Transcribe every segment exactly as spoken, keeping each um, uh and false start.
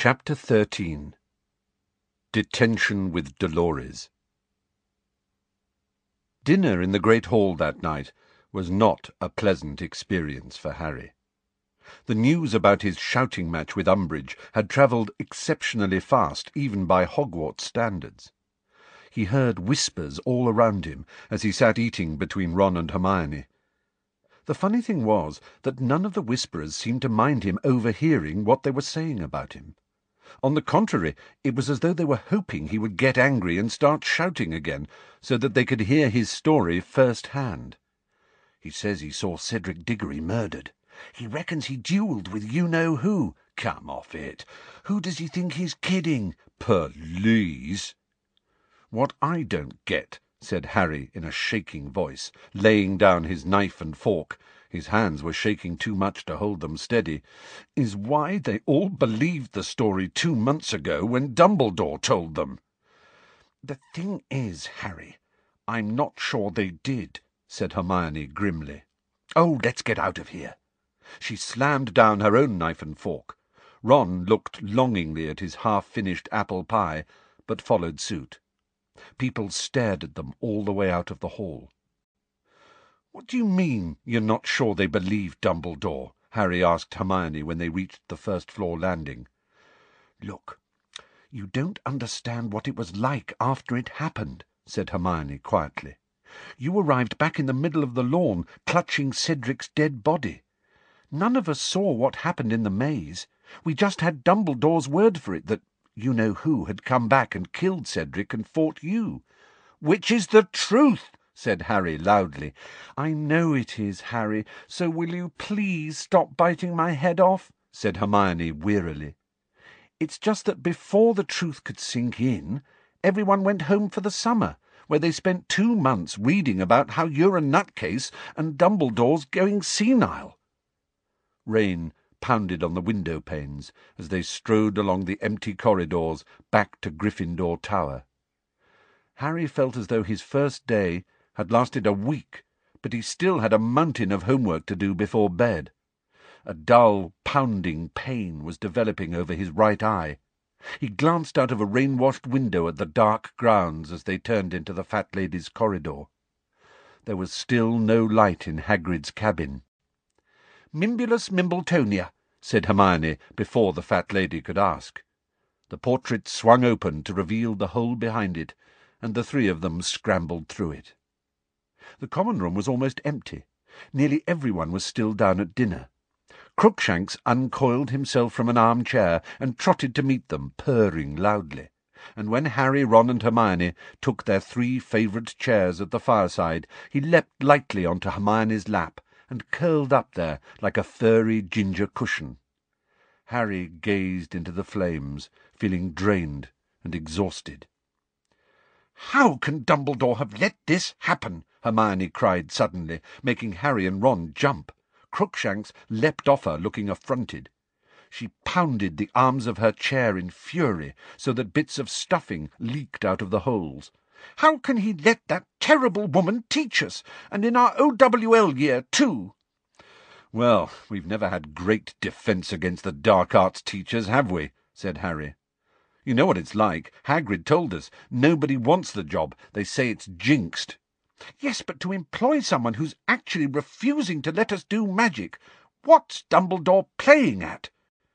Chapter thirteen. Detention with Dolores. Dinner in the great hall that night was not a pleasant experience for Harry. The news about his shouting match with Umbridge had travelled exceptionally fast, even by Hogwarts standards. He heard whispers all around him as he sat eating between Ron and Hermione. The funny thing was that none of the whisperers seemed to mind him overhearing what they were saying about him. On the contrary, it was as though they were hoping he would get angry and start shouting again, so that they could hear his story first-hand. He says he saw Cedric Diggory murdered. He reckons he duelled with you-know-who. Come off it. Who does he think he's kidding? Police. What I don't get, said Harry in a shaking voice, laying down his knife and fork — his hands were shaking too much to hold them steady — is why they all believed the story two months ago when Dumbledore told them. The thing is, Harry, I'm not sure they did, said Hermione grimly. Oh, let's get out of here. She slammed down her own knife and fork. Ron looked longingly at his half-finished apple pie, but followed suit. People stared at them all the way out of the hall. "What do you mean, you're not sure they believed Dumbledore?" Harry asked Hermione when they reached the first-floor landing. "Look, you don't understand what it was like after it happened," said Hermione quietly. "You arrived back in the middle of the lawn, clutching Cedric's dead body. None of us saw what happened in the maze. We just had Dumbledore's word for it that you-know-who had come back and killed Cedric and fought you." "Which is the truth," said Harry loudly. "I know it is, Harry, so will you please stop biting my head off?" said Hermione wearily. "It's just that before the truth could sink in, everyone went home for the summer, where they spent two months reading about how you're a nutcase and Dumbledore's going senile." Rain pounded on the window-panes as they strode along the empty corridors back to Gryffindor Tower. Harry felt as though his first day had lasted a week, but he still had a mountain of homework to do before bed. A dull, pounding pain was developing over his right eye. He glanced out of a rain-washed window at the dark grounds as they turned into the Fat Lady's corridor. There was still no light in Hagrid's cabin. "Mimbulus Mimbletonia," said Hermione before the Fat Lady could ask. The portrait swung open to reveal the hole behind it, and the three of them scrambled through it. The common room was almost empty. Nearly everyone was still down at dinner. Crookshanks uncoiled himself from an armchair and trotted to meet them, purring loudly, and when Harry, Ron and Hermione took their three favourite chairs at the fireside, he leapt lightly onto Hermione's lap and curled up there like a furry ginger cushion. Harry gazed into the flames, feeling drained and exhausted. "How can Dumbledore have let this happen?" Hermione cried suddenly, making Harry and Ron jump. Crookshanks leapt off her, looking affronted. She pounded the arms of her chair in fury, so that bits of stuffing leaked out of the holes. "How can he let that terrible woman teach us, and in our O W L year, too?" "Well, we've never had great defence against the dark arts teachers, have we?" said Harry. "You know what it's like. Hagrid told us. Nobody wants the job. They say it's jinxed." "Yes, but to employ someone who's actually refusing to let us do magic. What's Dumbledore playing at?"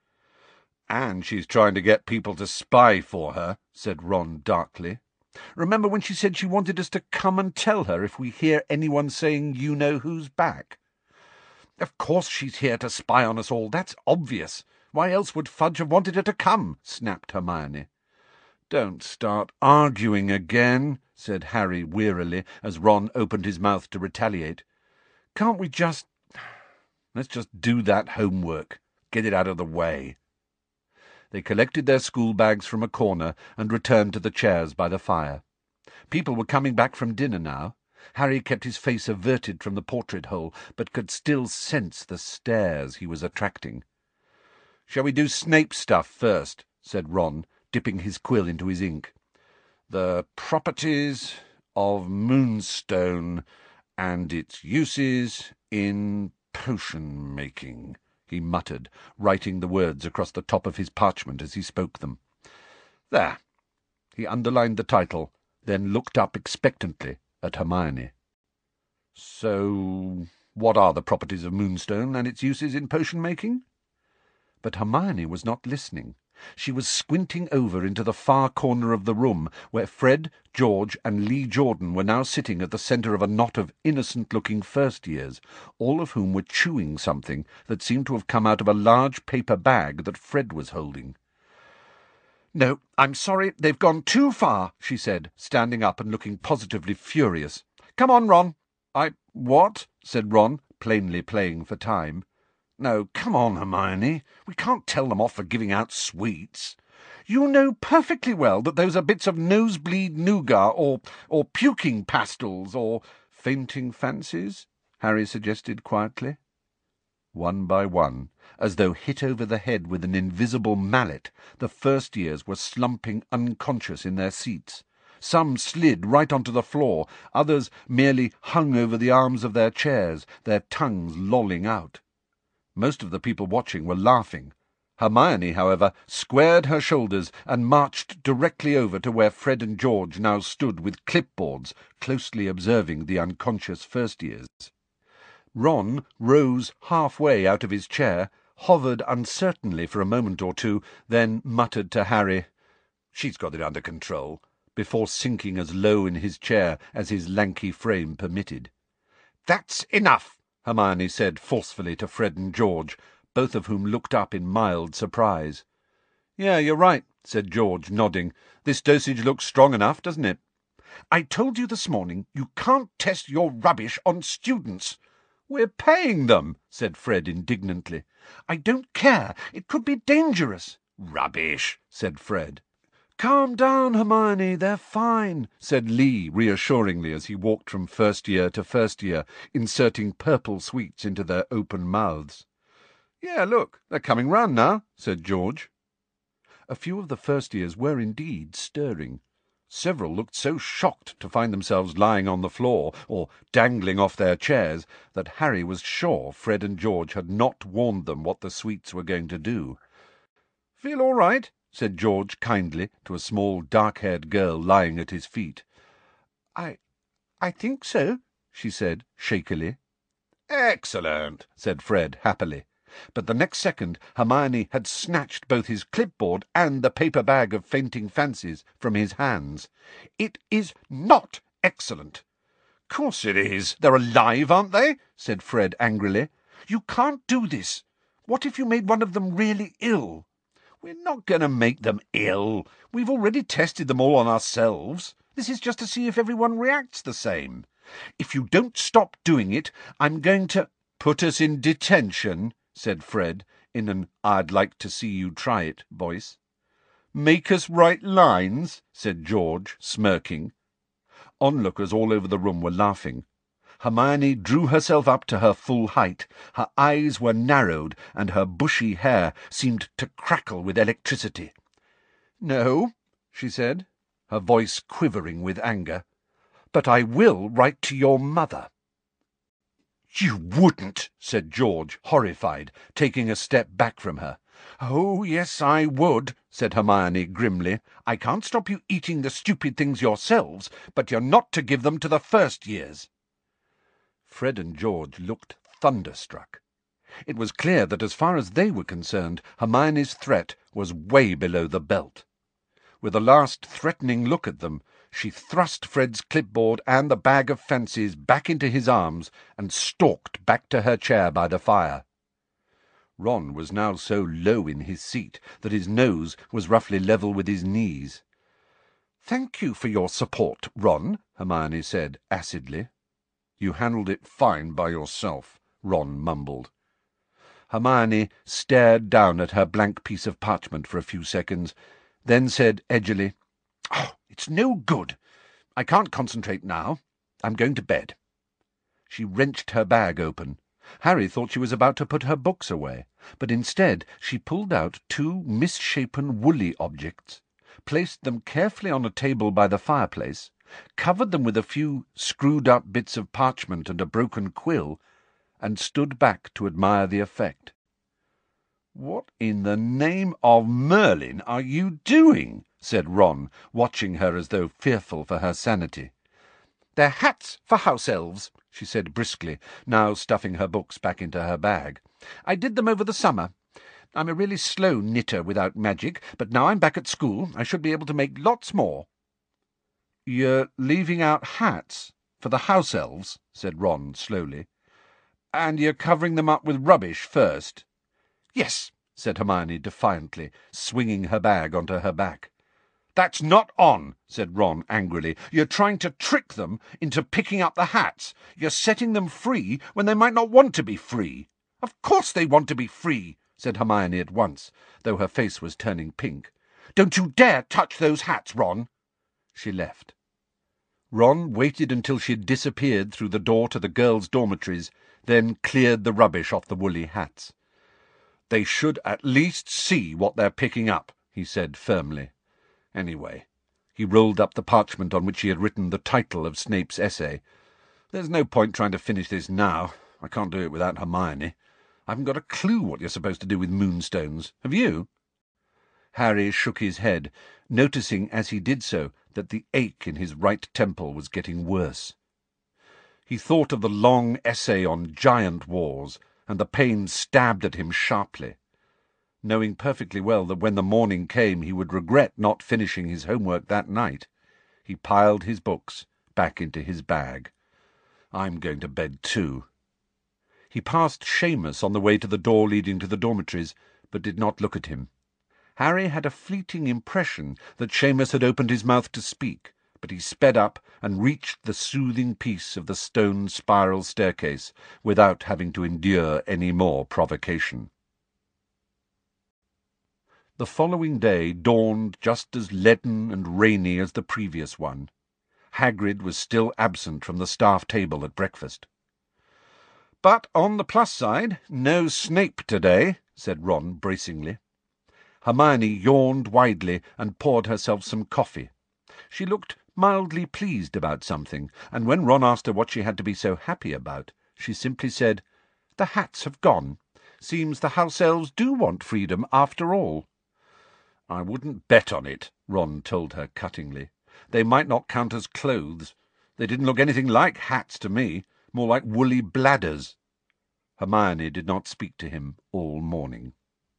"And she's trying to get people to spy for her," said Ron darkly. "Remember when she said she wanted us to come and tell her if we hear anyone saying you-know-who's back?" "Of course she's here to spy on us all. That's obvious. Why else would Fudge have wanted her to come?" snapped Hermione. "Don't start arguing again," said Harry wearily, as Ron opened his mouth to retaliate. "Can't we just... let's just do that homework. Get it out of the way." They collected their school bags from a corner and returned to the chairs by the fire. People were coming back from dinner now. Harry kept his face averted from the portrait hole, but could still sense the stares he was attracting. "Shall we do Snape stuff first?" said Ron, dipping his quill into his ink. "The properties of moonstone and its uses in potion-making," he muttered, writing the words across the top of his parchment as he spoke them. There. He underlined the title, then looked up expectantly at Hermione. So, what are the properties of Moonstone and its uses in potion-making? But Hermione was not listening. She was squinting over into the far corner of the room, where Fred, George, and Lee Jordan were now sitting at the centre of a knot of innocent-looking first-years, all of whom were chewing something that seemed to have come out of a large paper bag that Fred was holding. "No, I'm sorry, they've gone too far," she said, standing up and looking positively furious. "Come on, Ron." "I... what?" said Ron, plainly playing for time. "No, come on, Hermione. We can't tell them off for giving out sweets. You know perfectly well that those are bits of nosebleed nougat or, or puking pastils or—" "Fainting fancies?" Harry suggested quietly. One by one, as though hit over the head with an invisible mallet, the first-years were slumping unconscious in their seats. Some slid right onto the floor, others merely hung over the arms of their chairs, their tongues lolling out. Most of the people watching were laughing. Hermione, however, squared her shoulders and marched directly over to where Fred and George now stood with clipboards, closely observing the unconscious first-years. Ron rose halfway out of his chair, hovered uncertainly for a moment or two, then muttered to Harry, "She's got it under control," before sinking as low in his chair as his lanky frame permitted. "That's enough," Hermione said forcefully to Fred and George, both of whom looked up in mild surprise. "Yeah, you're right," said George, nodding. "This dosage looks strong enough, doesn't it?" "I told you this morning you can't test your rubbish on students." "We're paying them," said Fred indignantly. "I don't care. It could be dangerous." "Rubbish," said Fred. "Calm down, Hermione, they're fine," said Lee reassuringly as he walked from first year to first year, inserting purple sweets into their open mouths. "Yeah, look, they're coming round now," said George. A few of the first years were indeed stirring. Several looked so shocked to find themselves lying on the floor or dangling off their chairs that Harry was sure Fred and George had not warned them what the sweets were going to do. "Feel all right?" said George kindly to a small dark-haired girl lying at his feet. I I think so," she said shakily. "Excellent," said Fred happily. But the next second Hermione had snatched both his clipboard and the paper bag of fainting fancies from his hands. "It is not excellent." "Course it is. They're alive, aren't they?" said Fred angrily. "You can't do this. What if you made one of them really ill?" "We're not going to make them ill. We've already tested them all on ourselves. This is just to see if everyone reacts the same. If you don't stop doing it, I'm going to—" "Put us in detention," said Fred, in an "I'd-like-to-see-you-try-it" voice. "Make us write lines," said George, smirking. Onlookers all over the room were laughing. Hermione drew herself up to her full height. Her eyes were narrowed, and her bushy hair seemed to crackle with electricity. "No," she said, her voice quivering with anger, "but I will write to your mother." "You wouldn't," said George, horrified, taking a step back from her. "Oh, yes, I would," said Hermione grimly. "I can't stop you eating the stupid things yourselves, but you're not to give them to the first years." Fred and George looked thunderstruck. It was clear that as far as they were concerned, Hermione's threat was way below the belt. With a last threatening look at them, she thrust Fred's clipboard and the bag of fancies back into his arms and stalked back to her chair by the fire. Ron was now so low in his seat that his nose was roughly level with his knees. "Thank you for your support, Ron," Hermione said acidly. "You handled it fine by yourself," Ron mumbled. Hermione stared down at her blank piece of parchment for a few seconds, then said edgily, "Oh, it's no good. I can't concentrate now. I'm going to bed." She wrenched her bag open. Harry thought she was about to put her books away, but instead she pulled out two misshapen woolly objects, placed them carefully on a table by the fireplace, covered them with a few screwed-up bits of parchment and a broken quill, and stood back to admire the effect. "What in the name of Merlin are you doing?" said Ron, watching her as though fearful for her sanity. "They're hats for house elves," she said briskly, now stuffing her books back into her bag. "I did them over the summer. I'm a really slow knitter without magic, but now I'm back at school I should be able to make lots more." "You're leaving out hats for the house elves," said Ron slowly. "And you're covering them up with rubbish first?" "Yes," said Hermione defiantly, swinging her bag onto her back. "That's not on," said Ron angrily. "You're trying to trick them into picking up the hats. You're setting them free when they might not want to be free." "Of course they want to be free," said Hermione at once, though her face was turning pink. "Don't you dare touch those hats, Ron." She left. Ron waited until she had disappeared through the door to the girls' dormitories, then cleared the rubbish off the woolly hats. "They should at least see what they're picking up," he said firmly. Anyway, he rolled up the parchment on which he had written the title of Snape's essay. "There's no point trying to finish this now. I can't do it without Hermione. I haven't got a clue what you're supposed to do with moonstones. Have you?" Harry shook his head, noticing as he did so that the ache in his right temple was getting worse. He thought of the long essay on giant wars, and the pain stabbed at him sharply. Knowing perfectly well that when the morning came he would regret not finishing his homework that night, he piled his books back into his bag. "I'm going to bed too." He passed Seamus on the way to the door leading to the dormitories, but did not look at him. Harry had a fleeting impression that Seamus had opened his mouth to speak, but he sped up and reached the soothing peace of the stone spiral staircase without having to endure any more provocation. The following day dawned just as leaden and rainy as the previous one. Hagrid was still absent from the staff table at breakfast. "But on the plus side, no Snape today," said Ron bracingly. Hermione yawned widely and poured herself some coffee. She looked mildly pleased about something, and when Ron asked her what she had to be so happy about, she simply said, "The hats have gone. Seems the house elves do want freedom after all." "I wouldn't bet on it," Ron told her cuttingly. "They might not count as clothes. They didn't look anything like hats to me, more like woolly bladders." Hermione did not speak to him all morning.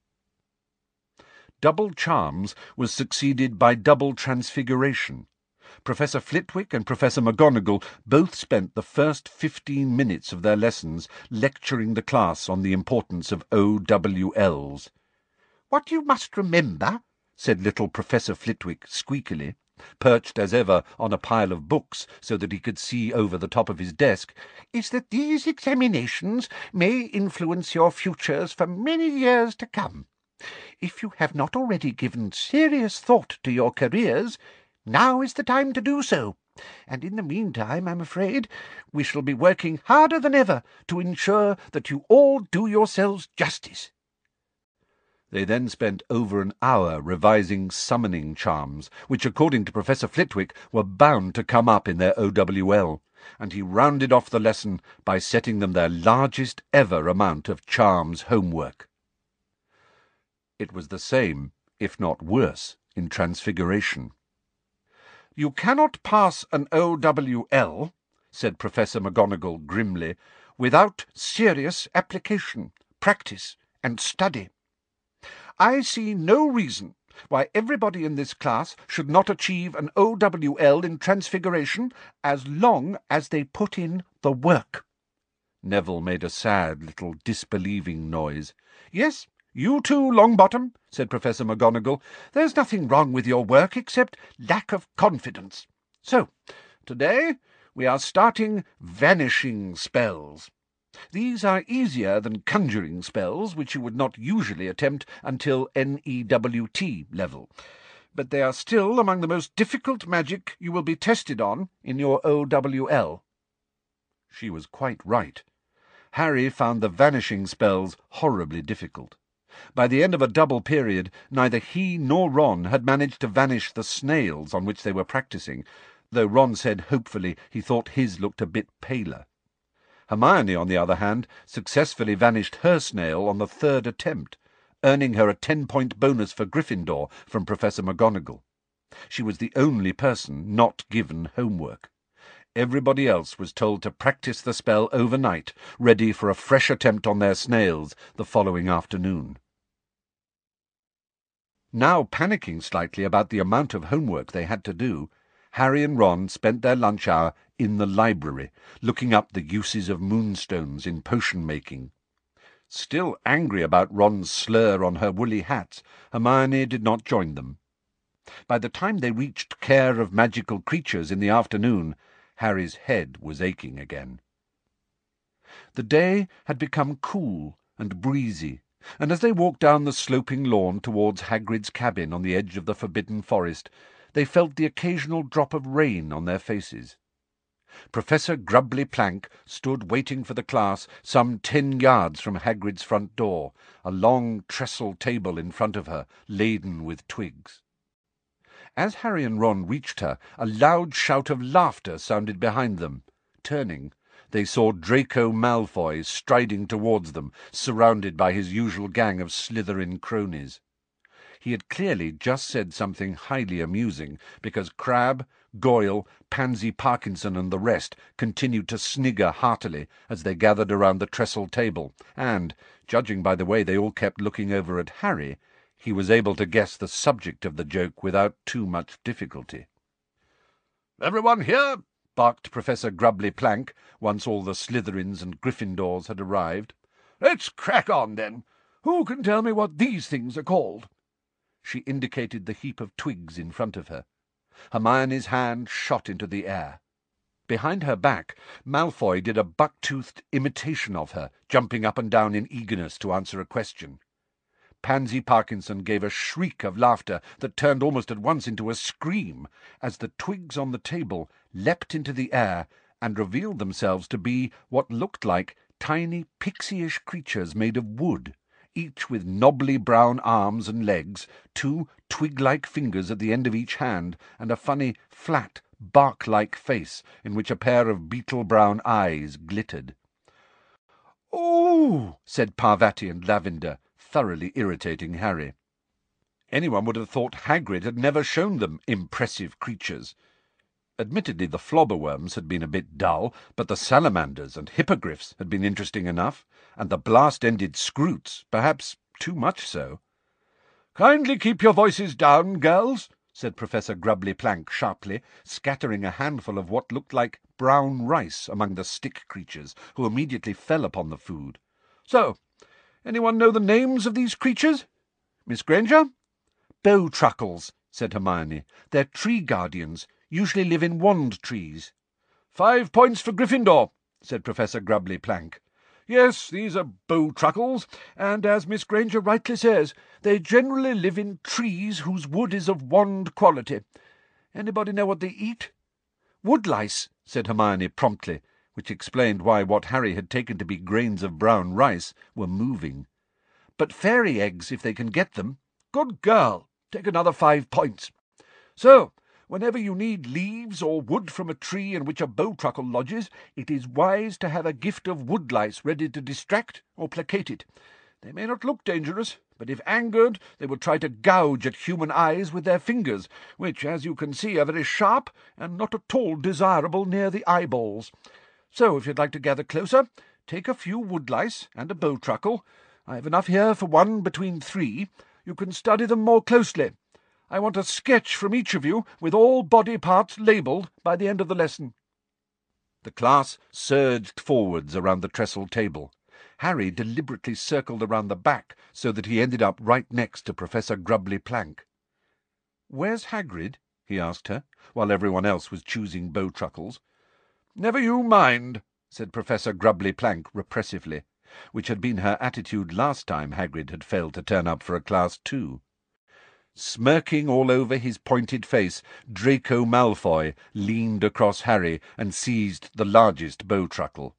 Double Charms was succeeded by Double Transfiguration. Professor Flitwick and Professor McGonagall both spent the first fifteen minutes of their lessons lecturing the class on the importance of O W Ls. "What you must remember," said little Professor Flitwick squeakily, perched as ever on a pile of books so that he could see over the top of his desk, "is that these examinations may influence your futures for many years to come. If you have not already given serious thought to your careers, now is the time to do so, and in the meantime, I'm afraid, we shall be working harder than ever to ensure that you all do yourselves justice." They then spent over an hour revising summoning charms, which, according to Professor Flitwick, were bound to come up in their O W L, and he rounded off the lesson by setting them their largest ever amount of charms homework. It was the same, if not worse, in Transfiguration. "You cannot pass an O W L," said Professor McGonagall grimly, "without serious application, practice, and study. I see no reason why everybody in this class should not achieve an O W L in Transfiguration as long as they put in the work." Neville made a sad little disbelieving noise. "Yes, you too, Longbottom," said Professor McGonagall. "There's nothing wrong with your work except lack of confidence. So, today we are starting vanishing spells. These are easier than conjuring spells, which you would not usually attempt until N E W T level, but they are still among the most difficult magic you will be tested on in your O W L." She was quite right. Harry found the vanishing spells horribly difficult. By the end of a double period, neither he nor Ron had managed to vanish the snails on which they were practising, though Ron said hopefully he thought his looked a bit paler. Hermione, on the other hand, successfully vanished her snail on the third attempt, earning her a ten-point bonus for Gryffindor from Professor McGonagall. She was the only person not given homework. Everybody else was told to practice the spell overnight, ready for a fresh attempt on their snails the following afternoon. Now panicking slightly about the amount of homework they had to do, Harry and Ron spent their lunch hour in the library, looking up the uses of moonstones in potion-making. Still angry about Ron's slur on her woolly hats, Hermione did not join them. By the time they reached Care of Magical Creatures in the afternoon, Harry's head was aching again. The day had become cool and breezy, and as they walked down the sloping lawn towards Hagrid's cabin on the edge of the Forbidden Forest, they felt the occasional drop of rain on their faces. Professor Grubbly Plank stood waiting for the class some ten yards from Hagrid's front door, a long trestle table in front of her, laden with twigs. As Harry and Ron reached her, a loud shout of laughter sounded behind them. Turning, they saw Draco Malfoy striding towards them, surrounded by his usual gang of Slytherin cronies. He had clearly just said something highly amusing, because Crabbe, Goyle, Pansy Parkinson and the rest continued to snigger heartily as they gathered around the trestle table, and, judging by the way they all kept looking over at Harry, he was able to guess the subject of the joke without too much difficulty. "Everyone here?" barked Professor Grubbly Plank, once all the Slytherins and Gryffindors had arrived. "Let's crack on, then. Who can tell me what these things are called?" She indicated the heap of twigs in front of her. Hermione's hand shot into the air. Behind her back, Malfoy did a buck-toothed imitation of her, jumping up and down in eagerness to answer a question. Pansy Parkinson gave a shriek of laughter that turned almost at once into a scream as the twigs on the table leapt into the air and revealed themselves to be what looked like tiny pixie-ish creatures made of wood, each with knobbly brown arms and legs, two twig-like fingers at the end of each hand, and a funny, flat, bark-like face in which a pair of beetle-brown eyes glittered. "Oh!" said Parvati and Lavender, thoroughly irritating Harry. Anyone would have thought Hagrid had never shown them impressive creatures. Admittedly, the flobberworms had been a bit dull, but the salamanders and hippogriffs had been interesting enough, and the blast-ended scroots, perhaps too much so. "Kindly keep your voices down, girls," said Professor Grubbly Plank sharply, scattering a handful of what looked like brown rice among the stick creatures, who immediately fell upon the food. "So, anyone know the names of these creatures? Miss Granger?" "Bowtruckles," said Hermione. "They're tree guardians, usually live in wand trees." "Five points for Gryffindor," said Professor Grubbly Plank. "Yes, these are Bowtruckles, and, as Miss Granger rightly says, they generally live in trees whose wood is of wand quality. Anybody know what they eat?" "Woodlice," said Hermione promptly, which explained why what Harry had taken to be grains of brown rice were moving. "But fairy eggs, if they can get them." "Good girl. Take another five points. So, whenever you need leaves or wood from a tree in which a bowtruckle lodges, it is wise to have a gift of woodlice ready to distract or placate it. They may not look dangerous, but if angered, they will try to gouge at human eyes with their fingers, which, as you can see, are very sharp and not at all desirable near the eyeballs. So, if you'd like to gather closer, take a few woodlice and a bowtruckle. I have enough here for one between three. You can study them more closely. I want a sketch from each of you, with all body parts labelled, by the end of the lesson." The class surged forwards around the trestle table. Harry deliberately circled around the back so that he ended up right next to Professor Grubbly Plank. "Where's Hagrid?" he asked her, while everyone else was choosing bowtruckles. "Never you mind," said Professor Grubbly Plank repressively, which had been her attitude last time Hagrid had failed to turn up for a class too. Smirking all over his pointed face, Draco Malfoy leaned across Harry and seized the largest bowtruckle.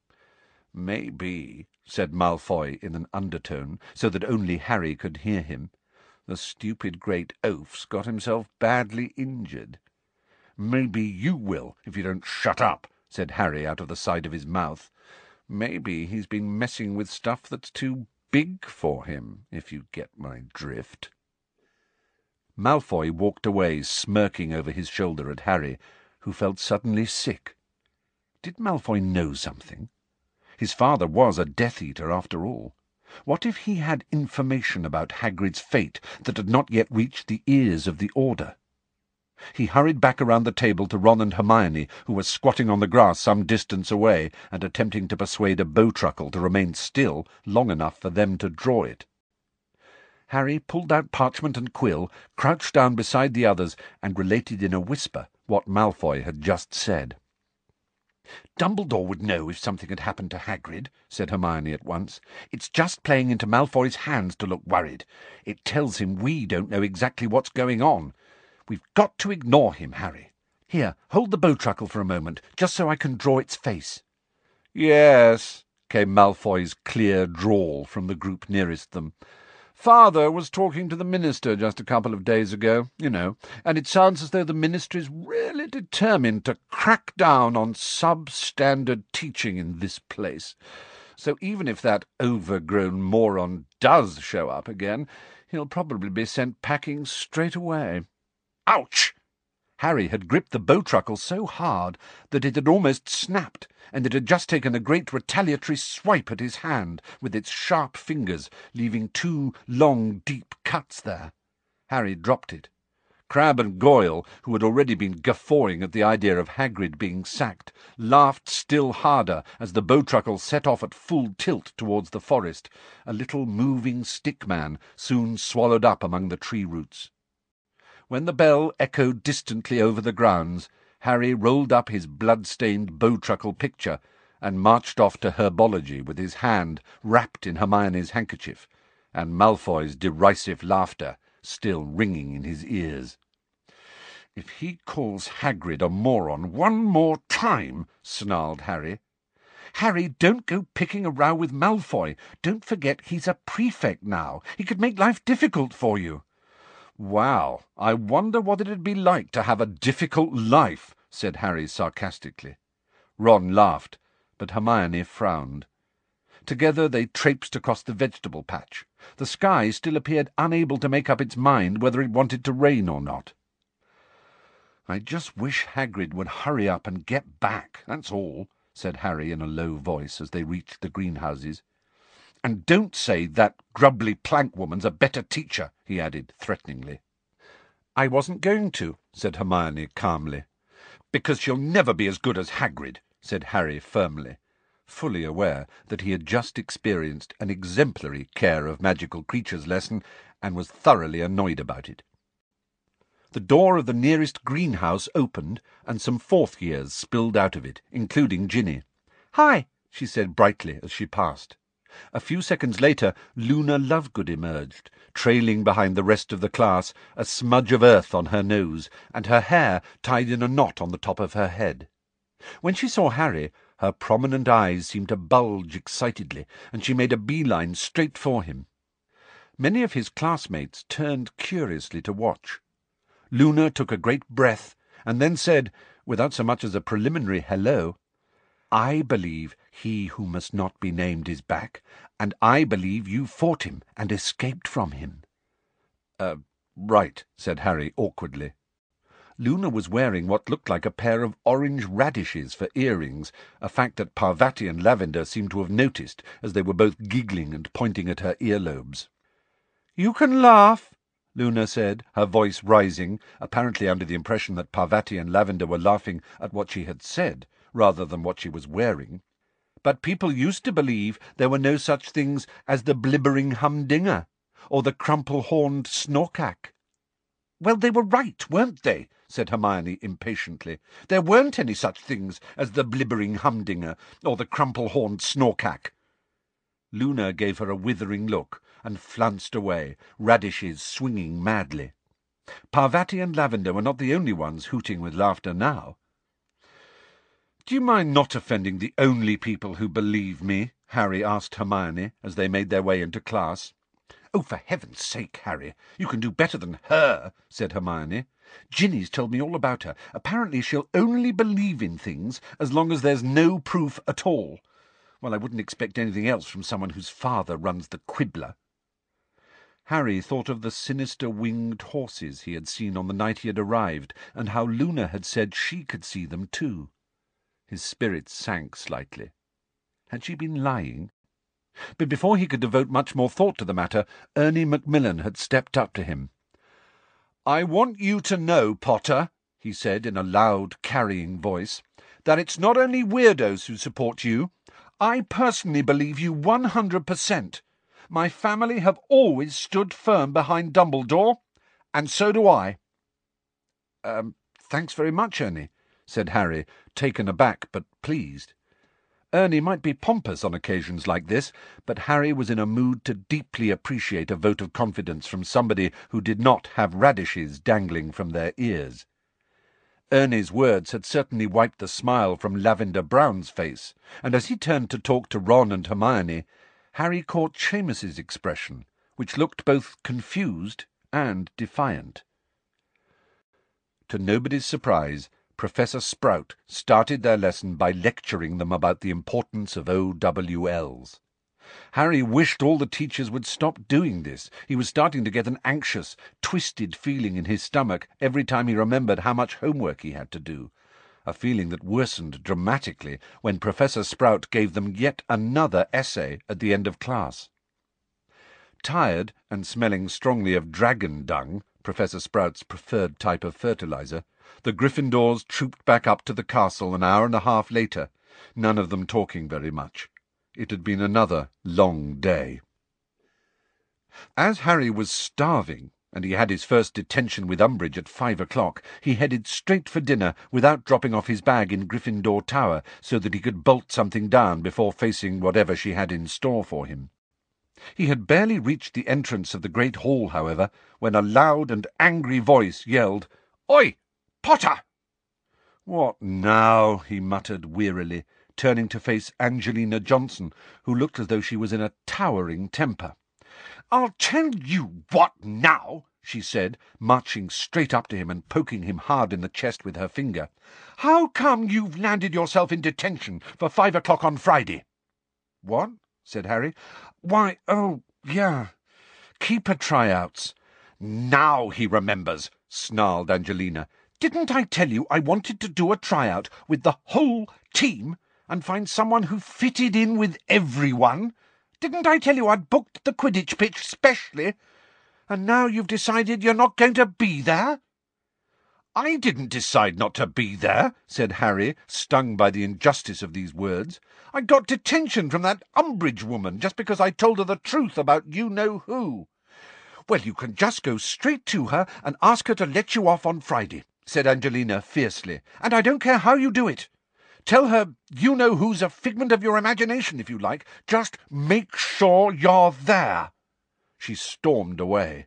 "Maybe," said Malfoy in an undertone, so that only Harry could hear him, "the stupid great oaf's got himself badly injured." "Maybe you will, if you don't shut up," said Harry out of the side of his mouth. "Maybe he's been messing with stuff that's too big for him, if you get my drift." Malfoy walked away, smirking over his shoulder at Harry, who felt suddenly sick. Did Malfoy know something? His father was a Death Eater, after all. What if he had information about Hagrid's fate that had not yet reached the ears of the Order? He hurried back around the table to Ron and Hermione, who were squatting on the grass some distance away and attempting to persuade a Bowtruckle to remain still long enough for them to draw it. Harry pulled out parchment and quill, crouched down beside the others, and related in a whisper what Malfoy had just said. "Dumbledore would know if something had happened to Hagrid," said Hermione at once. "It's just playing into Malfoy's hands to look worried. It tells him we don't know exactly what's going on. We've got to ignore him, Harry. Here, hold the Bowtruckle for a moment, just so I can draw its face." "Yes," came Malfoy's clear drawl from the group nearest them. "Father was talking to the Minister just a couple of days ago, you know, and it sounds as though the Ministry's really determined to crack down on substandard teaching in this place. So even if that overgrown moron does show up again, he'll probably be sent packing straight away." Ouch! Harry had gripped the Bowtruckle so hard that it had almost snapped, and it had just taken a great retaliatory swipe at his hand with its sharp fingers, leaving two long, deep cuts there. Harry dropped it. Crabbe and Goyle, who had already been guffawing at the idea of Hagrid being sacked, laughed still harder as the Bowtruckle set off at full tilt towards the forest, a little moving stick-man soon swallowed up among the tree roots. When the bell echoed distantly over the grounds, Harry rolled up his blood-stained Bowtruckle picture and marched off to herbology with his hand wrapped in Hermione's handkerchief, and Malfoy's derisive laughter still ringing in his ears. "If he calls Hagrid a moron one more time," snarled Harry. "Harry, don't go picking a row with Malfoy. Don't forget he's a prefect now. He could make life difficult for you." "Wow, I wonder what it'd be like to have a difficult life," said Harry sarcastically. Ron laughed, but Hermione frowned. Together they traipsed across the vegetable patch. The sky still appeared unable to make up its mind whether it wanted to rain or not. "I just wish Hagrid would hurry up and get back, that's all," said Harry in a low voice as they reached the greenhouses. "And don't say that grubbly plank woman's a better teacher," he added threateningly. "I wasn't going to," said Hermione calmly. "Because she'll never be as good as Hagrid," said Harry firmly, fully aware that he had just experienced an exemplary care of magical creatures lesson and was thoroughly annoyed about it. The door of the nearest greenhouse opened, and some fourth years spilled out of it, including Ginny. "Hi," she said brightly as she passed. A few seconds later, Luna Lovegood emerged, trailing behind the rest of the class, a smudge of earth on her nose, and her hair tied in a knot on the top of her head. When she saw Harry, her prominent eyes seemed to bulge excitedly, and she made a beeline straight for him. Many of his classmates turned curiously to watch. Luna took a great breath, and then said, without so much as a preliminary hello, "I believe he who must not be named is back, and I believe you fought him and escaped from him." Uh, right, said Harry awkwardly. Luna was wearing what looked like a pair of orange radishes for earrings, a fact that Parvati and Lavender seemed to have noticed, as they were both giggling and pointing at her earlobes. "You can laugh," Luna said, her voice rising, apparently under the impression that Parvati and Lavender were laughing at what she had said, rather than what she was wearing. "But people used to believe there were no such things as the blibbering humdinger, or the crumple-horned snorkack." "Well, they were right, weren't they?" said Hermione impatiently. "There weren't any such things as the blibbering humdinger, or the crumple-horned snorkack." Luna gave her a withering look, and flounced away, radishes swinging madly. Parvati and Lavender were not the only ones hooting with laughter now. "Do you mind not offending the only people who believe me?" Harry asked Hermione, as they made their way into class. "Oh, for heaven's sake, Harry, you can do better than her," said Hermione. "Ginny's told me all about her. Apparently she'll only believe in things as long as there's no proof at all. Well, I wouldn't expect anything else from someone whose father runs the Quibbler. Harry thought of the sinister winged horses he had seen on the night he had arrived, and how Luna had said she could see them too. His spirits sank slightly. Had she been lying? But before he could devote much more thought to the matter, Ernie Macmillan had stepped up to him. "I want you to know, Potter," he said in a loud, carrying voice, "that it's not only weirdos who support you. I personally believe you one hundred percent. My family have always stood firm behind Dumbledore, and so do I." Um, thanks very much, Ernie," said Harry, taken aback but pleased. Ernie might be pompous on occasions like this, but Harry was in a mood to deeply appreciate a vote of confidence from somebody who did not have radishes dangling from their ears. Ernie's words had certainly wiped the smile from Lavender Brown's face, and as he turned to talk to Ron and Hermione, Harry caught Seamus's expression, which looked both confused and defiant. To nobody's surprise, Professor Sprout started their lesson by lecturing them about the importance of O W Ls. Harry wished all the teachers would stop doing this. He was starting to get an anxious, twisted feeling in his stomach every time he remembered how much homework he had to do, a feeling that worsened dramatically when Professor Sprout gave them yet another essay at the end of class. Tired and smelling strongly of dragon dung, Professor Sprout's preferred type of fertilizer, the Gryffindors trooped back up to the castle an hour and a half later, none of them talking very much. It had been another long day. As Harry was starving, and he had his first detention with Umbridge at five o'clock, he headed straight for dinner without dropping off his bag in Gryffindor Tower so that he could bolt something down before facing whatever she had in store for him. He had barely reached the entrance of the great hall, however, when a loud and angry voice yelled, "Oi, Potter!" "What now?" he muttered wearily, turning to face Angelina Johnson, who looked as though she was in a towering temper. "I'll tell you what now," she said, marching straight up to him and poking him hard in the chest with her finger. "How come you've landed yourself in detention for five o'clock on Friday?" "What?" said Harry. "Why, oh, yeah, keeper tryouts." "Now he remembers," snarled Angelina. "Didn't I tell you I wanted to do a tryout with the whole team and find someone who fitted in with everyone? Didn't I tell you I'd booked the Quidditch pitch specially? And now you've decided you're not going to be there?" "I didn't decide not to be there," said Harry, stung by the injustice of these words. "I got detention from that Umbridge woman just because I told her the truth about you-know-who." "Well, you can just go straight to her and ask her to let you off on Friday," said Angelina fiercely, "and I don't care how you do it. Tell her you-know-who's a figment of your imagination, if you like. Just make sure you're there." She stormed away.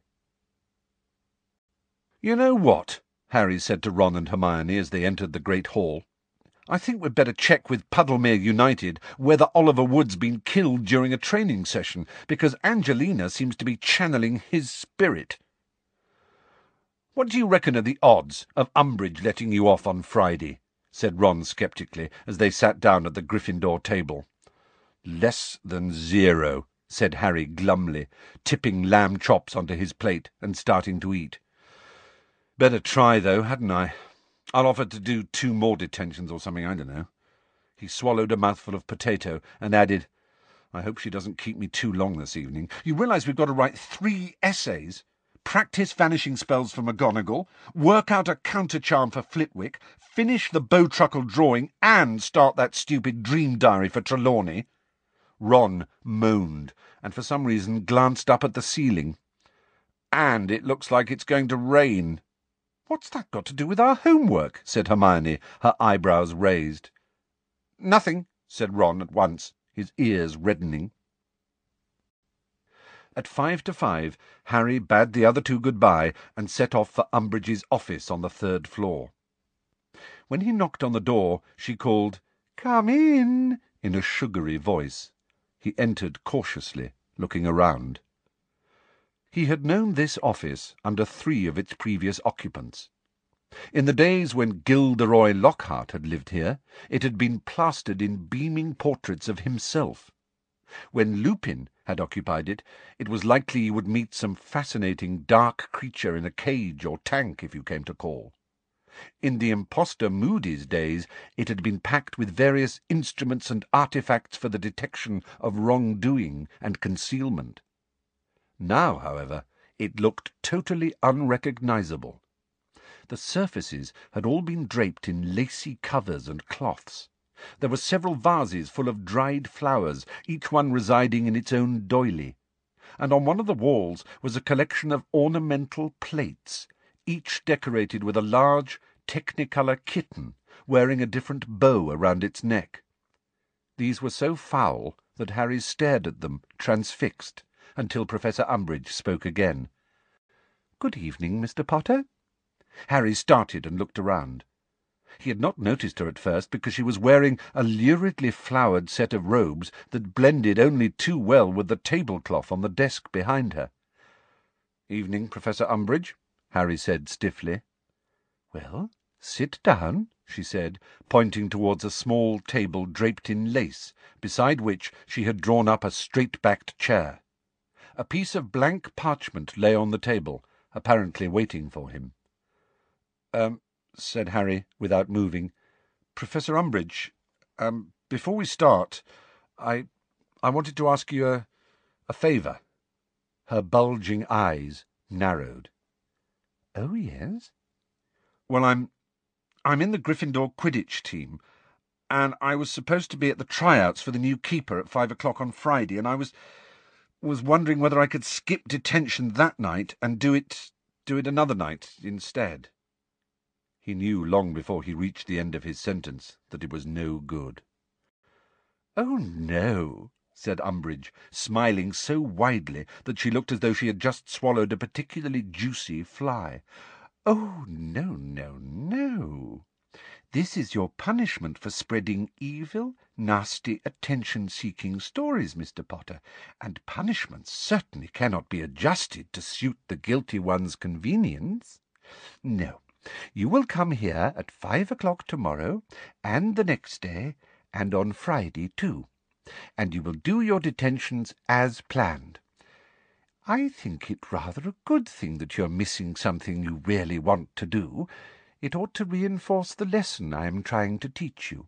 "You know what?" Harry said to Ron and Hermione as they entered the great hall. "I think we'd better check with Puddlemere United whether Oliver Wood's been killed during a training session, because Angelina seems to be channeling his spirit." "What do you reckon are the odds of Umbridge letting you off on Friday?" said Ron sceptically, as they sat down at the Gryffindor table. "Less than zero," said Harry glumly, tipping lamb chops onto his plate and starting to eat. "Better try, though, hadn't I? I'll offer to do two more detentions or something, I don't know." He swallowed a mouthful of potato and added, "I hope she doesn't keep me too long this evening. You realise we've got to write three essays? Practice vanishing spells for McGonagall, work out a counter-charm for Flitwick, finish the Bowtruckle drawing, and start that stupid dream diary for Trelawney." Ron moaned, and for some reason glanced up at the ceiling. "And it looks like it's going to rain." "What's that got to do with our homework?" said Hermione, her eyebrows raised. "Nothing," said Ron at once, his ears reddening. At five to five, Harry bade the other two good-bye and set off for Umbridge's office on the third floor. When he knocked on the door, she called, "Come in," in a sugary voice. He entered cautiously, looking around. He had known this office under three of its previous occupants. In the days when Gilderoy Lockhart had lived here, it had been plastered in beaming portraits of himself. When Lupin had occupied it, it was likely you would meet some fascinating dark creature in a cage or tank if you came to call. In the impostor Moody's days, it had been packed with various instruments and artifacts for the detection of wrongdoing and concealment. Now, however, it looked totally unrecognizable. The surfaces had all been draped in lacy covers and cloths. There were several vases full of dried flowers, each one residing in its own doily, and on one of the walls was a collection of ornamental plates, each decorated with a large Technicolor kitten wearing a different bow around its neck. These were so foul that Harry stared at them, transfixed, until Professor Umbridge spoke again. "Good evening, Mister Potter." Harry started and looked around. He had not noticed her at first because she was wearing a luridly flowered set of robes that blended only too well with the tablecloth on the desk behind her. "Evening, Professor Umbridge," Harry said stiffly. "Well, sit down," she said, pointing towards a small table draped in lace, beside which she had drawn up a straight-backed chair. A piece of blank parchment lay on the table, apparently waiting for him. Um, said Harry, without moving. "Professor Umbridge, um, before we start, I I wanted to ask you a, a favour." Her bulging eyes narrowed. "Oh, yes?" "Well, I'm I'm in the Gryffindor Quidditch team, and I was supposed to be at the tryouts for the new keeper at five o'clock on Friday, and I was was wondering whether I could skip detention that night and do it do it another night instead." He knew long before he reached the end of his sentence that it was no good. "Oh, no," said Umbridge, smiling so widely that she looked as though she had just swallowed a particularly juicy fly. "Oh, no, no, no. This is your punishment for spreading evil, nasty, attention-seeking stories, Mister Potter, and punishments certainly cannot be adjusted to suit the guilty one's convenience. No. You will come here at five o'clock tomorrow, and the next day, and on Friday too, and you will do your detentions as planned. I think it rather a good thing that you're missing something you really want to do. It ought to reinforce the lesson I am trying to teach you."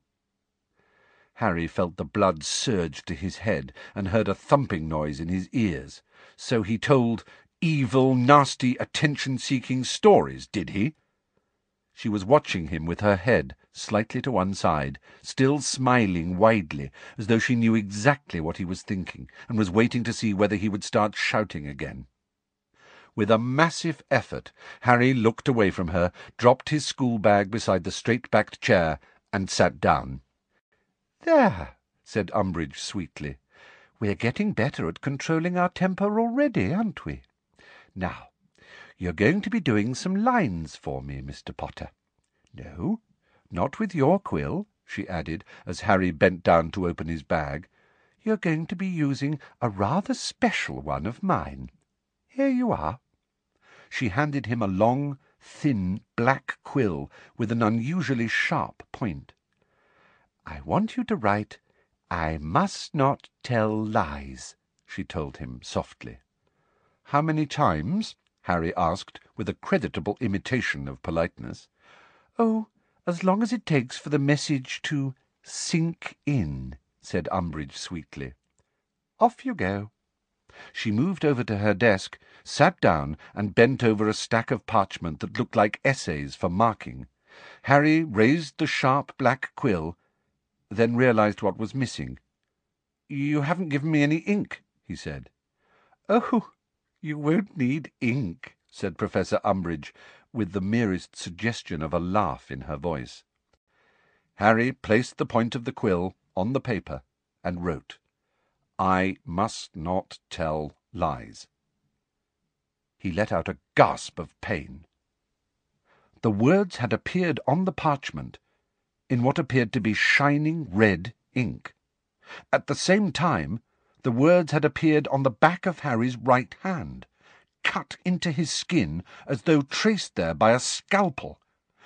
Harry felt the blood surge to his head and heard a thumping noise in his ears. So he told evil, nasty, attention-seeking stories, did he? She was watching him with her head slightly to one side, still smiling widely, as though she knew exactly what he was thinking, and was waiting to see whether he would start shouting again. With a massive effort, Harry looked away from her, dropped his school-bag beside the straight-backed chair, and sat down. "There," said Umbridge sweetly. "We're getting better at controlling our temper already, aren't we? Now, you're going to be doing some lines for me, Mister Potter. No, not with your quill," she added, as Harry bent down to open his bag. "You're going to be using a rather special one of mine. Here you are." She handed him a long, thin, black quill with an unusually sharp point. "I want you to write, 'I must not tell lies,'" she told him softly. "How many times?" Harry asked, with a creditable imitation of politeness. "Oh, as long as it takes for the message to sink in," said Umbridge sweetly. "Off you go." She moved over to her desk, sat down, and bent over a stack of parchment that looked like essays for marking. Harry raised the sharp black quill, then realized what was missing. "You haven't given me any ink," he said. "Oh, you won't need ink," said Professor Umbridge, with the merest suggestion of a laugh in her voice. Harry placed the point of the quill on the paper and wrote, "I must not tell lies." He let out a gasp of pain. The words had appeared on the parchment in what appeared to be shining red ink. At the same time, the words had appeared on the back of Harry's right hand, cut into his skin as though traced there by a scalpel,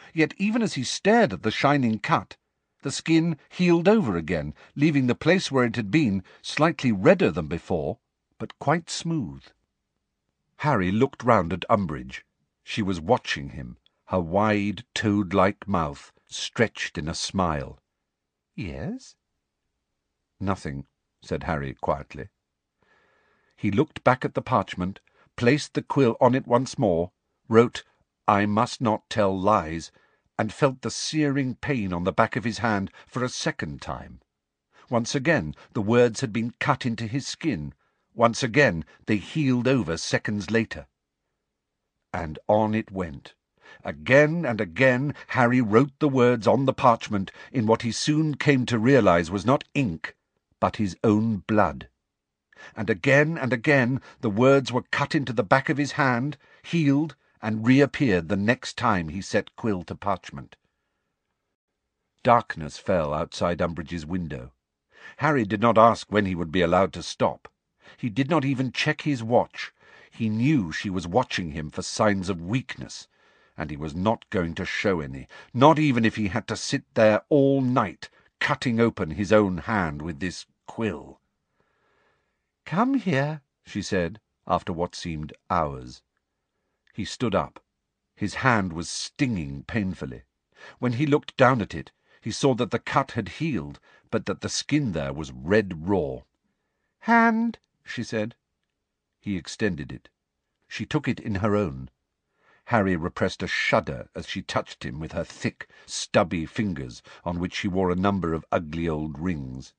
Yet even as he stared at the shining cut, the skin healed over again, leaving the place where it had been slightly redder than before, but quite smooth. Harry looked round at Umbridge. She was watching him, her wide, toad-like mouth stretched in a smile. "Yes?" "Nothing," said Harry quietly. He looked back at the parchment, placed the quill on it once more, wrote, "I must not tell lies," and felt the searing pain on the back of his hand for a second time. Once again the words had been cut into his skin. Once again they healed over seconds later. And on it went. Again and again Harry wrote the words on the parchment in what he soon came to realize was not ink, but his own blood. And again and again the words were cut into the back of his hand, healed, and reappeared the next time he set quill to parchment. Darkness fell outside Umbridge's window. Harry did not ask when he would be allowed to stop. He did not even check his watch. He knew she was watching him for signs of weakness, and he was not going to show any, not even if he had to sit there all night, cutting open his own hand with this quill. "Come here," she said, after what seemed hours. He stood up. His hand was stinging painfully. When he looked down at it, he saw that the cut had healed, but that the skin there was red raw. "Hand," she said. He extended it. She took it in her own. Harry repressed a shudder as she touched him with her thick, stubby fingers, on which she wore a number of ugly old rings.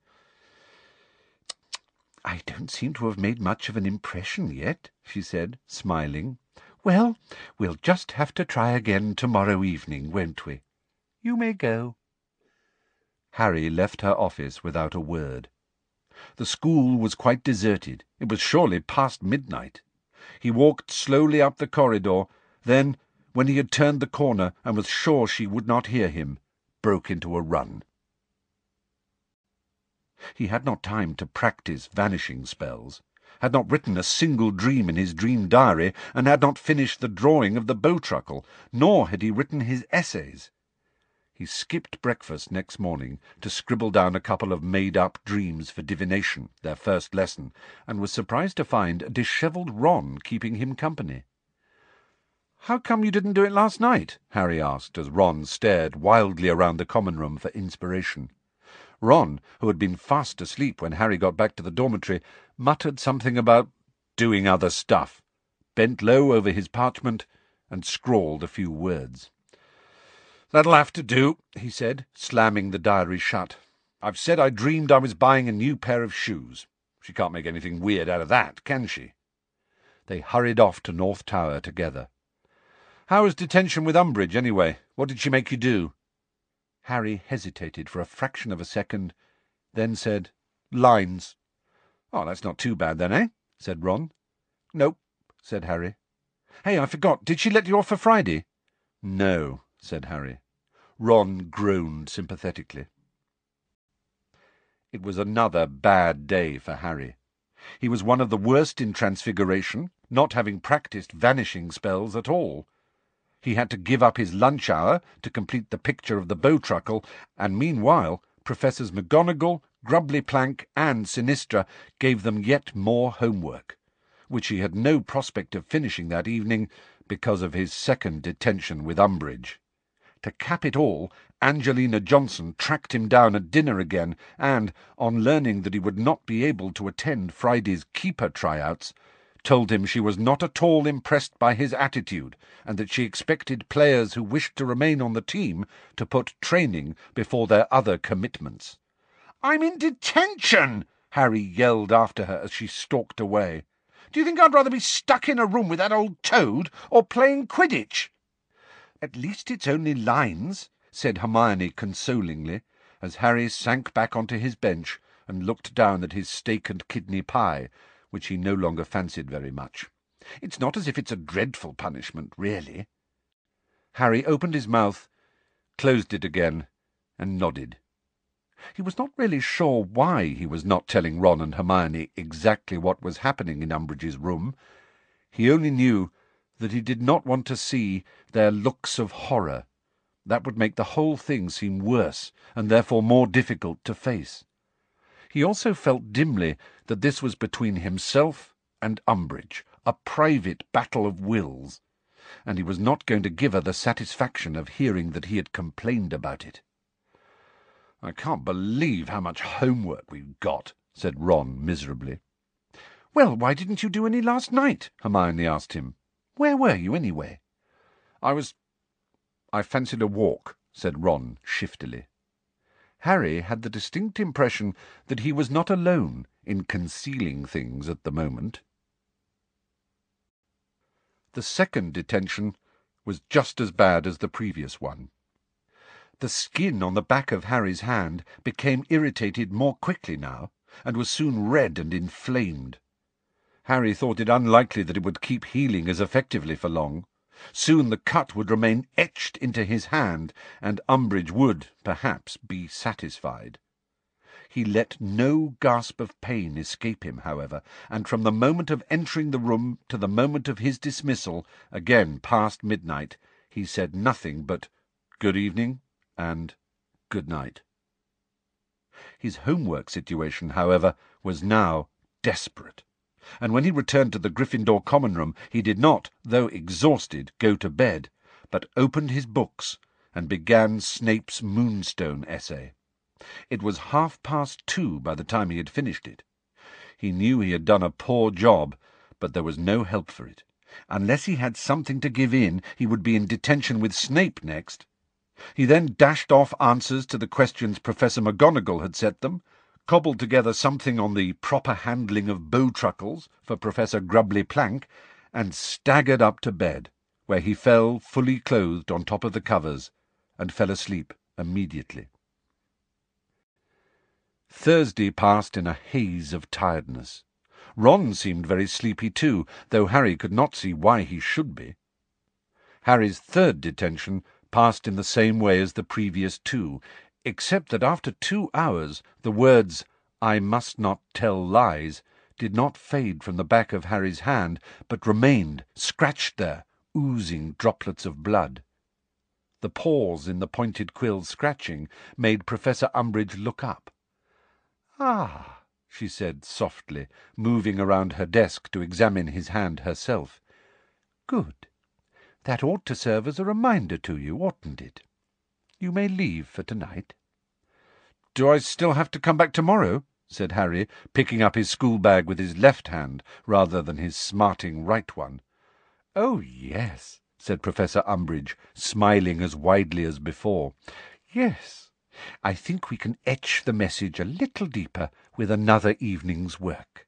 "I don't seem to have made much of an impression yet," she said, smiling. "Well, we'll just have to try again tomorrow evening, won't we? You may go." Harry left her office without a word. The school was quite deserted. It was surely past midnight. He walked slowly up the corridor, then, when he had turned the corner and was sure she would not hear him, broke into a run. He had not time to practice vanishing spells, had not written a single dream in his dream diary, and had not finished the drawing of the Bowtruckle, nor had he written his essays. He skipped breakfast next morning to scribble down a couple of made-up dreams for divination, their first lesson, and was surprised to find a dishevelled Ron keeping him company. "How come you didn't do it last night?" Harry asked, as Ron stared wildly around the common room for inspiration. Ron, who had been fast asleep when Harry got back to the dormitory, muttered something about doing other stuff, bent low over his parchment, and scrawled a few words. "That'll have to do," he said, slamming the diary shut. "I've said I dreamed I was buying a new pair of shoes. She can't make anything weird out of that, can she?" They hurried off to North Tower together. "How was detention with Umbridge, anyway? What did she make you do?" Harry hesitated for a fraction of a second, then said, "Lines." "Oh, that's not too bad then, eh?" said Ron. "Nope," said Harry. "Hey, I forgot. Did she let you off for Friday?" "No," said Harry. Ron groaned sympathetically. It was another bad day for Harry. He was one of the worst in Transfiguration, not having practised vanishing spells at all. He had to give up his lunch hour to complete the picture of the Bowtruckle, and meanwhile Professors McGonagall, Grubbly Plank, and Sinistra gave them yet more homework, which he had no prospect of finishing that evening because of his second detention with Umbridge. To cap it all, Angelina Johnson tracked him down at dinner again, and, on learning that he would not be able to attend Friday's keeper tryouts, told him she was not at all impressed by his attitude, and that she expected players who wished to remain on the team to put training before their other commitments. "I'm in detention!" Harry yelled after her as she stalked away. "Do you think I'd rather be stuck in a room with that old toad, or playing Quidditch?" "At least it's only lines," said Hermione consolingly, as Harry sank back onto his bench and looked down at his steak and kidney pie, which he no longer fancied very much. "It's not as if it's a dreadful punishment, really." Harry opened his mouth, closed it again, and nodded. He was not really sure why he was not telling Ron and Hermione exactly what was happening in Umbridge's room. He only knew that he did not want to see their looks of horror, That would make the whole thing seem worse, and therefore more difficult to face. He also felt dimly that this was between himself and Umbridge, a private battle of wills, and he was not going to give her the satisfaction of hearing that he had complained about it. "I can't believe how much homework we've got," said Ron miserably. "Well, why didn't you do any last night?" Hermione asked him. "Where were you, anyway?" "I was... I fancied a walk," said Ron shiftily. Harry had the distinct impression that he was not alone in concealing things at the moment. The second detention was just as bad as the previous one. The skin on the back of Harry's hand became irritated more quickly now, and was soon red and inflamed. Harry thought it unlikely that it would keep healing as effectively for long. Soon the cut would remain etched into his hand, and Umbridge would, perhaps, be satisfied. He let no gasp of pain escape him, however, and from the moment of entering the room to the moment of his dismissal, again past midnight, he said nothing but "Good evening" and "Good night." His homework situation, however, was now desperate, and when he returned to the Gryffindor common room he did not, though exhausted, go to bed, but opened his books and began Snape's Moonstone essay. It was half past two by the time he had finished it. He knew he had done a poor job, but there was no help for it. Unless he had something to give in, he would be in detention with Snape next. He then dashed off answers to the questions Professor McGonagall had set them, cobbled together something on the proper handling of bowtruckles for Professor Grubbly Plank, and staggered up to bed, where he fell fully clothed on top of the covers, and fell asleep immediately. Thursday passed in a haze of tiredness. Ron seemed very sleepy too, though Harry could not see why he should be. Harry's third detention passed in the same way as the previous two, except that after two hours the words, "I must not tell lies," did not fade from the back of Harry's hand, but remained scratched there, oozing droplets of blood. The pause in the pointed quill's scratching made Professor Umbridge look up. "Ah," she said softly, moving around her desk to examine his hand herself. "Good. That ought to serve as a reminder to you, oughtn't it? You may leave for tonight." "Do I still have to come back tomorrow?" said Harry, picking up his school-bag with his left hand rather than his smarting right one. "Oh, yes," said Professor Umbridge, smiling as widely as before. "Yes. I think we can etch the message a little deeper with another evening's work."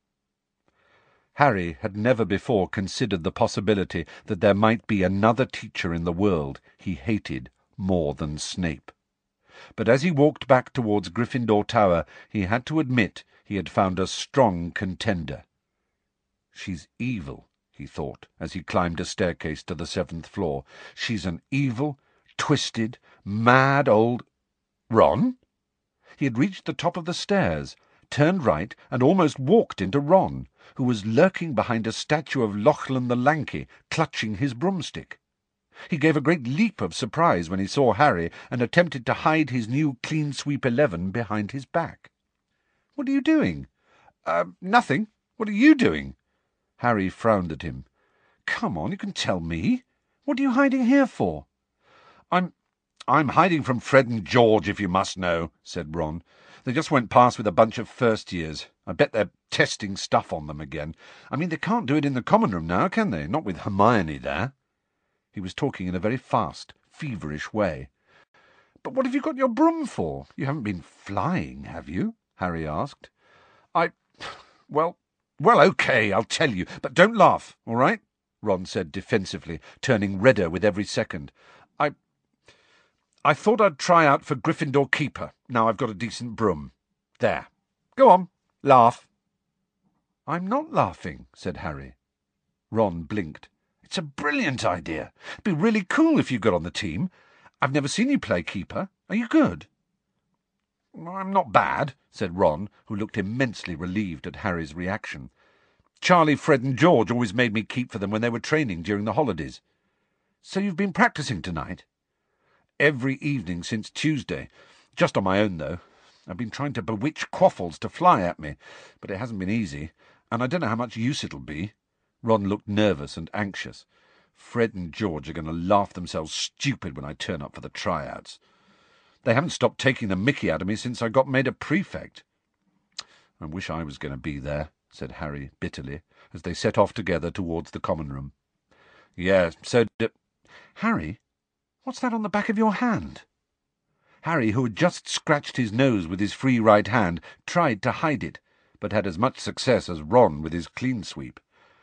Harry had never before considered the possibility that there might be another teacher in the world he hated more than Snape. But as he walked back towards Gryffindor Tower, he had to admit he had found a strong contender. "She's evil," he thought, as he climbed a staircase to the seventh floor. "She's an evil, twisted, mad old—" Ron? He had reached the top of the stairs, turned right, and almost walked into Ron, who was lurking behind a statue of Lachlan the Lanky, clutching his broomstick. He gave a great leap of surprise when he saw Harry, and attempted to hide his new Clean Sweep eleven behind his back. "What are you doing?" Uh, nothing. What are you doing?" Harry frowned at him. "Come on, you can tell me. What are you hiding here for?" I'm... I'm hiding from Fred and George, if you must know," said Ron. "They just went past with a bunch of first-years. I bet they're testing stuff on them again. I mean, they can't do it in the common room now, can they? Not with Hermione there." He was talking in a very fast, feverish way. "But what have you got your broom for? You haven't been flying, have you?" Harry asked. I... well... well, okay, I'll tell you, but don't laugh, all right?" Ron said defensively, turning redder with every second. I... I thought I'd try out for Gryffindor Keeper, now I've got a decent broom. There. Go on, laugh." "I'm not laughing," said Harry. Ron blinked. "It's a brilliant idea. It'd be really cool if you got on the team. I've never seen you play Keeper. Are you good?" "I'm not bad," said Ron, who looked immensely relieved at Harry's reaction. "Charlie, Fred and George always made me keep for them when they were training during the holidays." "So you've been practising tonight?" every evening since Tuesday. Just on my own, though. I've been trying to bewitch Quaffles to fly at me, but it hasn't been easy, and I don't know how much use it'll be." Ron looked nervous and anxious. "Fred and George are going to laugh themselves stupid when I turn up for the tryouts. They haven't stopped taking the mickey out of me since I got made a prefect." "I wish I was going to be there," said Harry bitterly, as they set off together towards the common room. "Yeah, so d—" "Harry, what's that on the back of your hand?" Harry, who had just scratched his nose with his free right hand, tried to hide it, but had as much success as Ron with his clean sweep.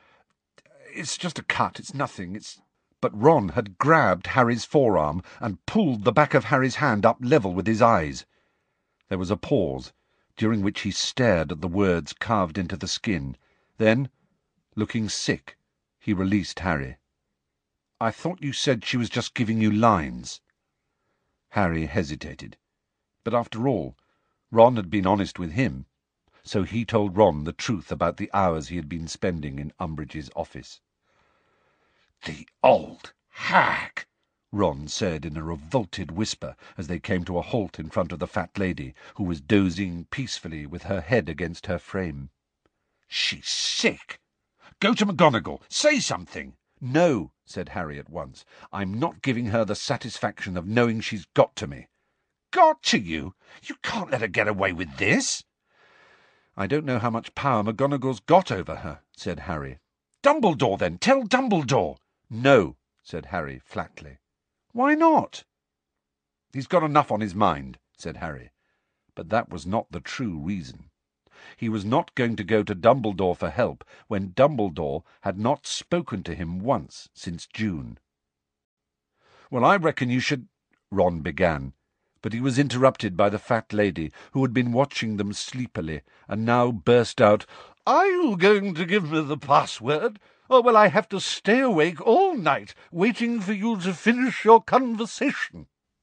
"It's just a cut, it's nothing, it's—" But Ron had grabbed Harry's forearm and pulled the back of Harry's hand up level with his eyes. There was a pause, during which he stared at the words carved into the skin. Then, looking sick, he released Harry. "I thought you said she was just giving you lines." Harry hesitated. But after all, Ron had been honest with him, so he told Ron the truth about the hours he had been spending in Umbridge's office. "The old hag!" Ron said in a revolted whisper as they came to a halt in front of the fat lady, who was dozing peacefully with her head against her frame. "She's sick! Go to McGonagall! Say something!" "No," said Harry at once. "I'm not giving her the satisfaction of knowing she's got to me." "Got to you? You can't let her get away with this." "I don't know how much power McGonagall's got over her," said Harry. "Dumbledore, then! Tell Dumbledore!" "No," said Harry flatly. "Why not?" "He's got enough on his mind," said Harry. But that was not the true reason. He was not going to go to Dumbledore for help when Dumbledore had not spoken to him once since June. "Well, I reckon you should—" Ron began, but he was interrupted by the fat lady, who had been watching them sleepily, and now burst out, "Are you going to give me the password, or will I have to stay awake all night waiting for you to finish your conversation?"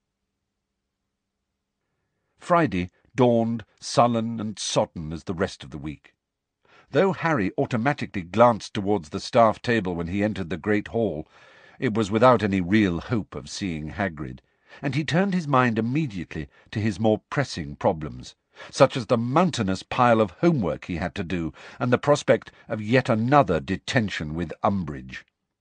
Friday dawned sullen and sodden as the rest of the week. Though Harry automatically glanced towards the staff table when he entered the great hall, it was without any real hope of seeing Hagrid, and he turned his mind immediately to his more pressing problems, such as the mountainous pile of homework he had to do, and the prospect of yet another detention with Umbridge.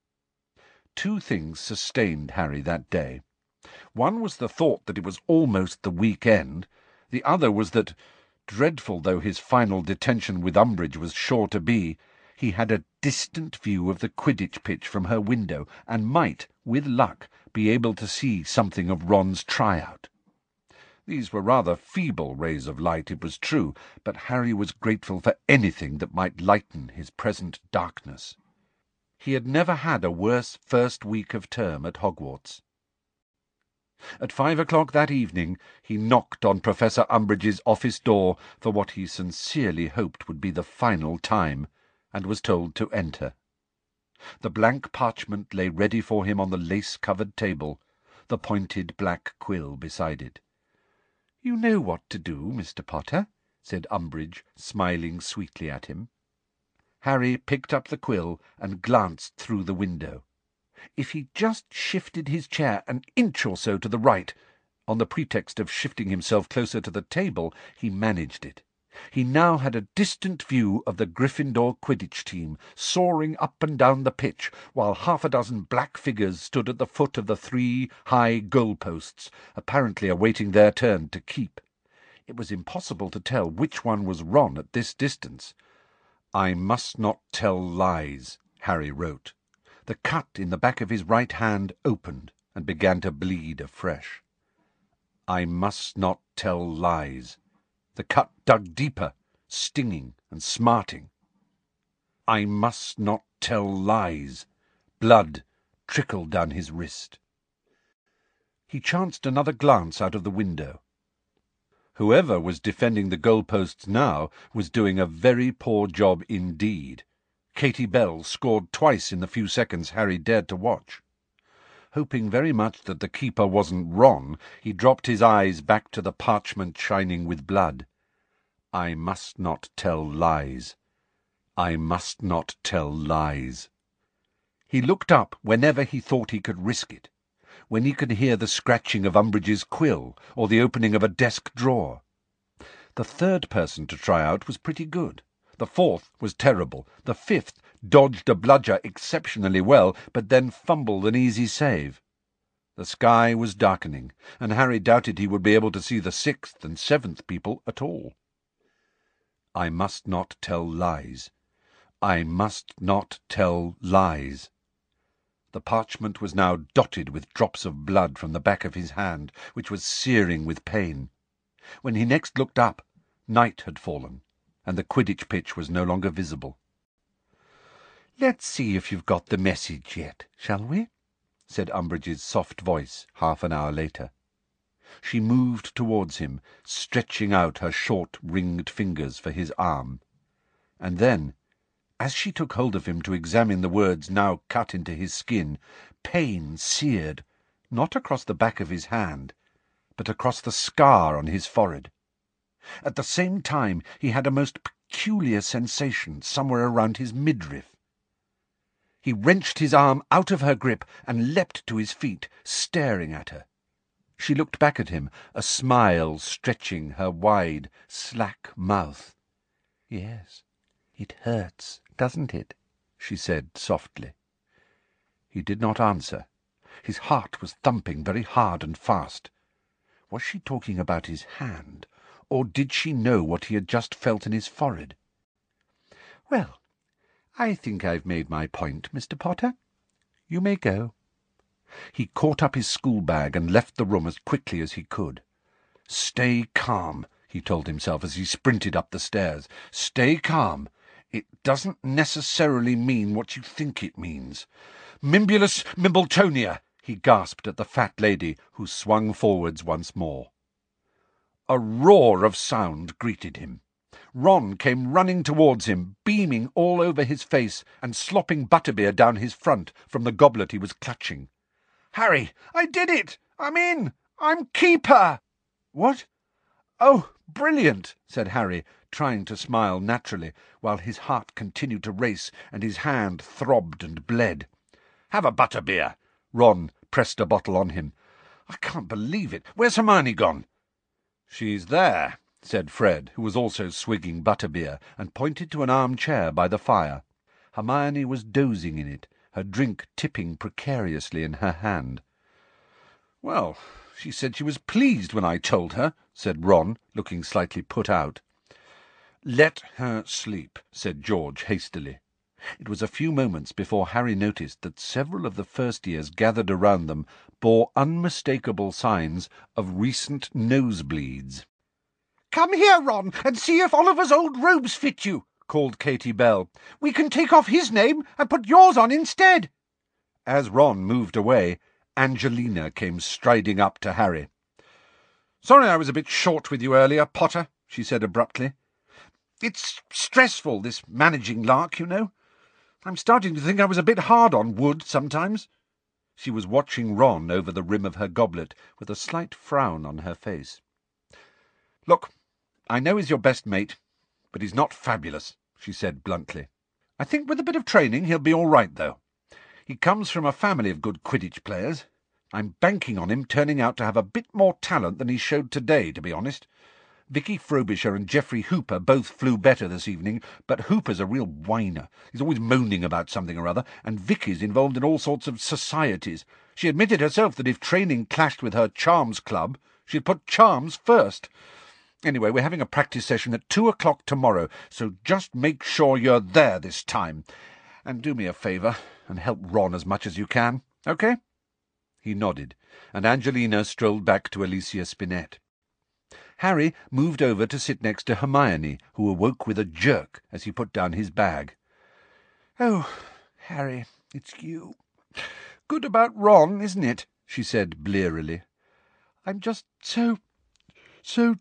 Two things sustained Harry that day. One was the thought that it was almost the weekend. The other was that, dreadful though his final detention with Umbridge was sure to be, he had a distant view of the Quidditch pitch from her window, and might, with luck, be able to see something of Ron's tryout. These were rather feeble rays of light, it was true, but Harry was grateful for anything that might lighten his present darkness. He had never had a worse first week of term at Hogwarts. At five o'clock that evening he knocked on Professor Umbridge's office door for what he sincerely hoped would be the final time, and was told to enter. The blank parchment lay ready for him on the lace-covered table, the pointed black quill beside it. "You know what to do, Mister Potter," said Umbridge, smiling sweetly at him. Harry picked up the quill and glanced through the window. If he just shifted his chair an inch or so to the right, on the pretext of shifting himself closer to the table, he managed it. He now had a distant view of the Gryffindor Quidditch team soaring up and down the pitch, while half a dozen black figures stood at the foot of the three high goal-posts, apparently awaiting their turn to keep. It was impossible to tell which one was Ron at this distance. "I must not tell lies," Harry wrote. The cut in the back of his right hand opened and began to bleed afresh. "I must not tell lies." The cut dug deeper, stinging and smarting. "I must not tell lies." Blood trickled down his wrist. He chanced another glance out of the window. Whoever was defending the goalposts now was doing a very poor job indeed. Katie Bell scored twice in the few seconds Harry dared to watch. Hoping very much that the keeper wasn't Ron, he dropped his eyes back to the parchment shining with blood. "I must not tell lies. I must not tell lies." He looked up whenever he thought he could risk it. when he could hear the scratching of Umbridge's quill or the opening of a desk drawer. The third person to try out was pretty good. The fourth was terrible. The fifth dodged a bludger exceptionally well, but then fumbled an easy save. The sky was darkening, and Harry doubted he would be able to see the sixth and seventh people at all. I must not tell lies. I must not tell lies. The parchment was now dotted with drops of blood from the back of his hand, which was searing with pain. When he next looked up, night had fallen, and the Quidditch pitch was no longer visible. "Let's see if you've got the message yet, shall we?" said Umbridge's soft voice half an hour later. She moved towards him, stretching out her short ringed fingers for his arm. And then, as she took hold of him to examine the words now cut into his skin, pain seared, not across the back of his hand, but across the scar on his forehead. At the same time he had a most peculiar sensation somewhere around his midriff. He wrenched his arm out of her grip and leapt to his feet, staring at her. She looked back at him, a smile stretching her wide, slack mouth. "Yes, it hurts, doesn't it?" she said softly. He did not answer. His heart was thumping very hard and fast. Was she talking about his hand, or did she know what he had just felt in his forehead? "Well, I think I've made my point, Mister Potter. You may go." He caught up his school-bag and left the room as quickly as he could. "Stay calm," he told himself as he sprinted up the stairs. "Stay calm. It doesn't necessarily mean what you think it means. Mimbulus Mimbletonia!" he gasped at the fat lady, who swung forwards once more. A roar of sound greeted him. Ron came running towards him, beaming all over his face and slopping butterbeer down his front from the goblet he was clutching. "Harry, I did it! I'm in! I'm keeper!" "What? Oh, brilliant!" said Harry, trying to smile naturally, while his heart continued to race and his hand throbbed and bled. "Have a butterbeer." Ron pressed a bottle on him. "I can't believe it. Where's Hermione gone?" "She's there," said Fred, who was also swigging butterbeer, and pointed to an armchair by the fire. Hermione was dozing in it, her drink tipping precariously in her hand. "Well, she said she was pleased when I told her," said Ron, looking slightly put out. "Let her sleep," said George hastily. It was a few moments before Harry noticed that several of the first years gathered around them bore unmistakable signs of recent nosebleeds. "Come here, Ron, and see if Oliver's old robes fit you," called Katy Bell. "We can take off his name and put yours on instead." As Ron moved away, Angelina came striding up to Harry. "Sorry I was a bit short with you earlier, Potter," she said abruptly. "It's stressful, this managing lark, you know. I'm starting to think I was a bit hard on Wood sometimes." She was watching Ron over the rim of her goblet with a slight frown on her face. "Look, I know he's your best mate, but he's not fabulous," she said bluntly. "I think with a bit of training he'll be all right, though. He comes from a family of good Quidditch players. I'm banking on him turning out to have a bit more talent than he showed today, to be honest. Vicky Frobisher and Geoffrey Hooper both flew better this evening, but Hooper's a real whiner. He's always moaning about something or other, and Vicky's involved in all sorts of societies. She admitted herself that if training clashed with her charms club, she'd put charms first. Anyway, we're having a practice session at two o'clock tomorrow, so just make sure you're there this time. And do me a favour, and help Ron as much as you can, OK?" He nodded, and Angelina strolled back to Alicia Spinnet. Harry moved over to sit next to Hermione, who awoke with a jerk as he put down his bag. "Oh, Harry, it's you. Good about Ron, isn't it?" she said blearily. "I'm just so, so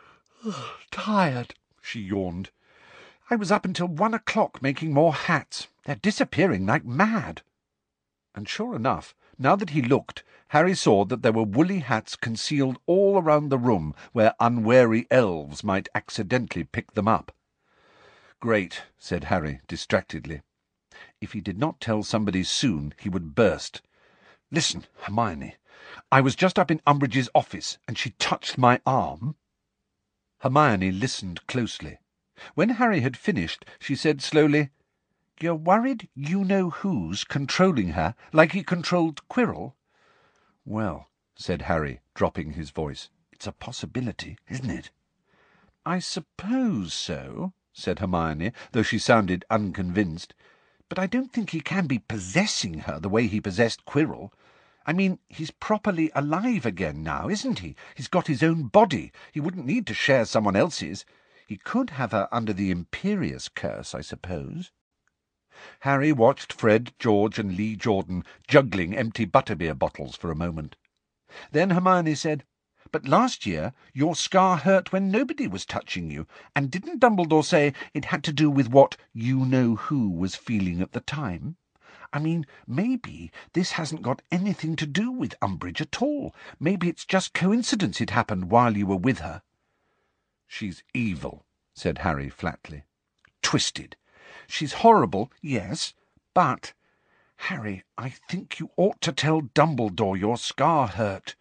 tired," she yawned. "I was up until one o'clock making more hats. They're disappearing like mad." And sure enough, now that he looked, Harry saw that there were woolly hats concealed all around the room where unwary elves might accidentally pick them up. "Great," said Harry distractedly. If he did not tell somebody soon, he would burst. "Listen, Hermione, I was just up in Umbridge's office, and she touched my arm." Hermione listened closely. When Harry had finished, she said slowly, "You're worried you-know-who's controlling her, like he controlled Quirrell?" "Well," said Harry, dropping his voice, "it's a possibility, isn't it?" "I suppose so," said Hermione, though she sounded unconvinced. "But I don't think he can be possessing her the way he possessed Quirrell. I mean, he's properly alive again now, isn't he? He's got his own body. He wouldn't need to share someone else's. He could have her under the Imperious curse, I suppose." Harry watched Fred, George, and Lee Jordan juggling empty butterbeer bottles for a moment. Then Hermione said, "But last year your scar hurt when nobody was touching you, and didn't Dumbledore say it had to do with what you-know-who was feeling at the time? I mean, maybe this hasn't got anything to do with Umbridge at all. Maybe it's just coincidence it happened while you were with her." "She's evil," said Harry flatly. "Twisted. She's horrible, yes, but, Harry, I think you ought to tell Dumbledore your scar hurt."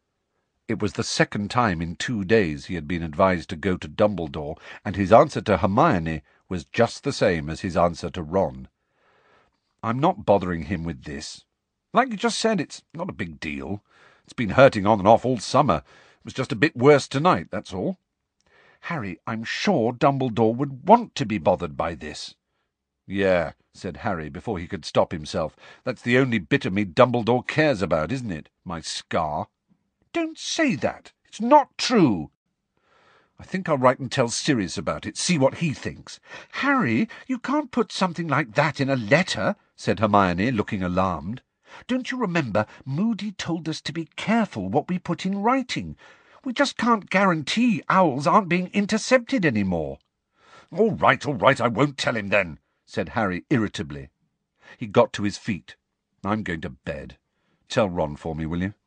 It was the second time in two days he had been advised to go to Dumbledore, and his answer to Hermione was just the same as his answer to Ron. "I'm not bothering him with this. Like you just said, it's not a big deal. It's been hurting on and off all summer. It was just a bit worse tonight, that's all." "Harry, I'm sure Dumbledore would want to be bothered by this." "Yeah," said Harry before he could stop himself. "That's the only bit of me Dumbledore cares about, isn't it? My scar." "Don't say that. It's not true." "I think I'll write and tell Sirius about it, see what he thinks." "Harry, you can't put something like that in a letter," said Hermione, looking alarmed. "Don't you remember Moody told us to be careful what we put in writing? We just can't guarantee owls aren't being intercepted any more." "All right, all right, I won't tell him then," said Harry irritably. He got to his feet. "I'm going to bed. Tell Ron for me, will you?"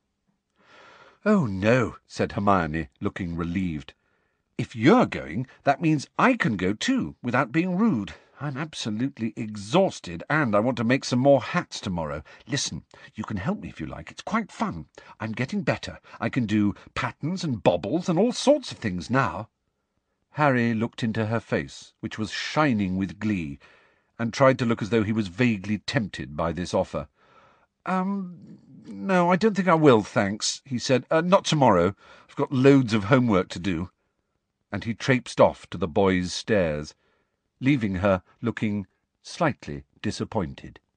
"Oh, no," said Hermione, looking relieved. "If you're going, that means I can go too, without being rude. I'm absolutely exhausted, and I want to make some more hats tomorrow. Listen, you can help me if you like. It's quite fun. I'm getting better. I can do patterns and bobbles and all sorts of things now." Harry looked into her face, which was shining with glee, and tried to look as though he was vaguely tempted by this offer. Um, no, I don't think I will, thanks," he said. Uh, not tomorrow. I've got loads of homework to do." And he traipsed off to the boys' stairs, leaving her looking slightly disappointed.